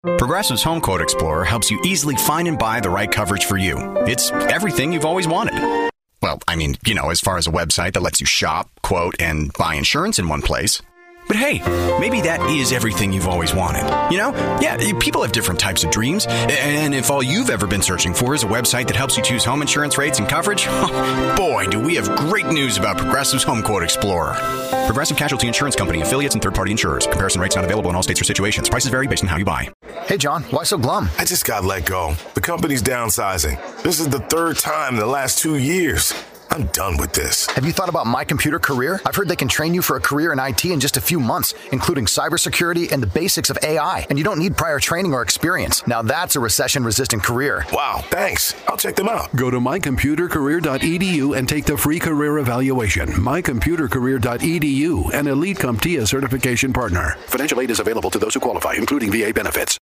Progressive's Home Quote Explorer helps you easily find and buy the right coverage for you. It's everything you've always wanted. Well, I mean, as far as a website that lets you shop, quote, and buy insurance in one place. But hey, maybe that is everything you've always wanted. Yeah, people have different types of dreams. And if all you've ever been searching for is a website that helps you choose home insurance rates and coverage, boy, do we have great news about Progressive's Home Quote Explorer. Progressive Casualty Insurance Company, affiliates, and third-party insurers. Comparison rates not available in all states or situations. Prices vary based on how you buy. Hey, John, why so glum? I just got let go. The company's downsizing. This is the third time in the last 2 years. I'm done with this. Have you thought about My Computer Career? I've heard they can train you for a career in IT in just a few months, including cybersecurity and the basics of AI. And you don't need prior training or experience. Now that's a recession-resistant career. Wow, thanks. I'll check them out. Go to mycomputercareer.edu and take the free career evaluation. mycomputercareer.edu, an Elite CompTIA certification partner. Financial aid is available to those who qualify, including VA benefits.